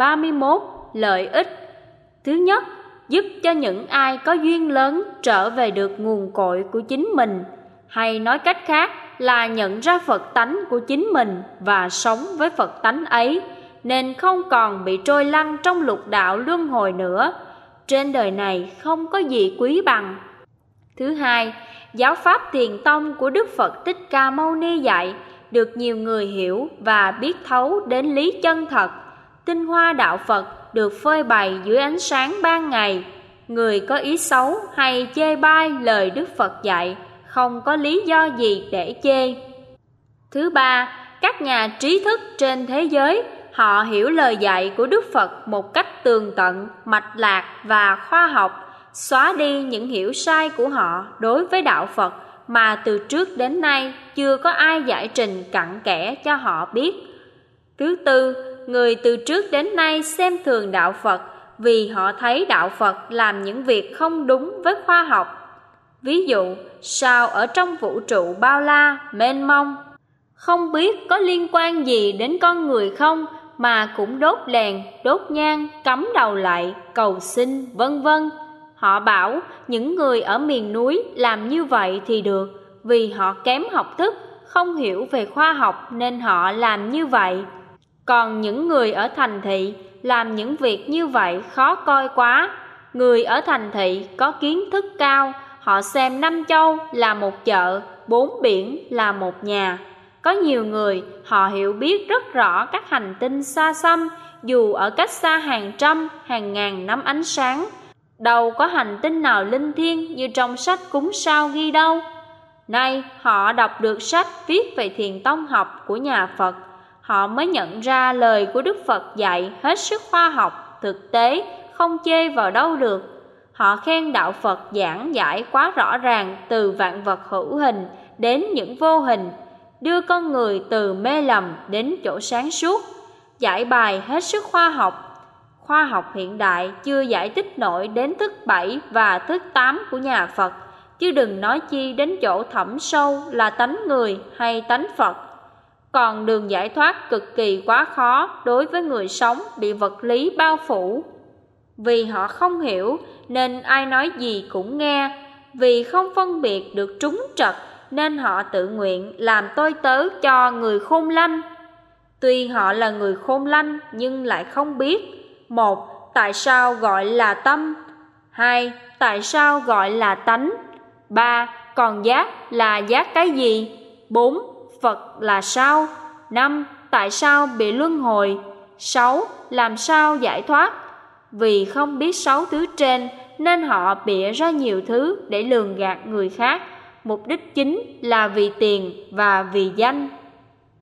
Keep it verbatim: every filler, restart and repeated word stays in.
ba mươi mốt. Lợi ích. Thứ nhất, giúp cho những ai có duyên lớn trở về được nguồn cội của chính mình, hay nói cách khác là nhận ra Phật tánh của chính mình và sống với Phật tánh ấy, nên không còn bị trôi lăn trong lục đạo luân hồi nữa. Trên đời này không có gì quý bằng. Thứ hai, giáo pháp Thiền tông của Đức Phật Thích Ca Mâu Ni dạy được nhiều người hiểu và biết thấu đến lý chân thật. Tinh hoa đạo Phật được phơi bày dưới ánh sáng ban ngày. Người có ý xấu hay chê bai lời Đức Phật dạy không có lý do gì để chê. Thứ ba, các nhà trí thức trên thế giới họ hiểu lời dạy của Đức Phật một cách tường tận, mạch lạc và khoa học, xóa đi những hiểu sai của họ đối với đạo Phật mà từ trước đến nay chưa có ai giải trình cặn kẽ cho họ biết. Thứ tư, người từ trước đến nay xem thường đạo Phật vì họ thấy đạo Phật làm những việc không đúng với khoa học. Ví dụ, sao ở trong vũ trụ bao la, mênh mông, không biết có liên quan gì đến con người không, mà cũng đốt đèn, đốt nhang, cắm đầu lại, cầu xin, vân vân. Họ bảo những người ở miền núi làm như vậy thì được, vì họ kém học thức, không hiểu về khoa học nên họ làm như vậy. Còn những người ở thành thị làm những việc như vậy khó coi quá. Người ở thành thị có kiến thức cao, họ xem năm châu là một chợ, bốn biển là một nhà. Có nhiều người họ hiểu biết rất rõ các hành tinh xa xăm, dù ở cách xa hàng trăm, hàng ngàn năm ánh sáng. Đâu có hành tinh nào linh thiêng như trong sách cúng sao ghi đâu. Nay họ đọc được sách viết về thiền tông học của nhà Phật, họ mới nhận ra lời của Đức Phật dạy hết sức khoa học, thực tế, không chê vào đâu được. Họ khen đạo Phật giảng giải quá rõ ràng từ vạn vật hữu hình đến những vô hình, đưa con người từ mê lầm đến chỗ sáng suốt, giải bài hết sức khoa học. Khoa học hiện đại chưa giải thích nổi đến thức bảy và thức tám của nhà Phật, chứ đừng nói chi đến chỗ thẳm sâu là tánh người hay tánh Phật. Còn đường giải thoát cực kỳ quá khó đối với người sống bị vật lý bao phủ. Vì họ không hiểu nên ai nói gì cũng nghe, vì không phân biệt được trúng trật nên họ tự nguyện làm tôi tớ cho người khôn lanh. Tuy họ là người khôn lanh nhưng lại không biết: một, tại sao gọi là tâm? Hai, tại sao gọi là tánh? Ba, còn giác là giác cái gì? Bốn, Phật là sao? Năm, tại sao bị luân hồi? Sáu, làm sao giải thoát? Vì không biết sáu thứ trên nên họ bịa ra nhiều thứ để lường gạt người khác, mục đích chính là vì tiền và vì danh.